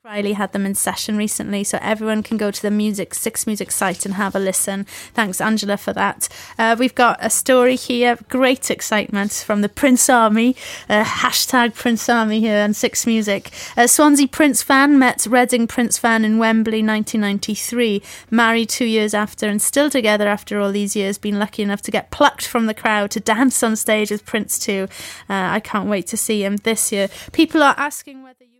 Riley had them in session recently, so everyone can go to the Six Music site and have a listen. Thanks, Angela, for that. We've got a story here, great excitement from the Prince Army, hashtag Prince Army here on Six Music. Swansea Prince fan met Reading Prince fan in Wembley 1993, married 2 years after and still together after all these years, been lucky enough to get plucked from the crowd to dance on stage with Prince too. I can't wait to see him this year. People are asking whether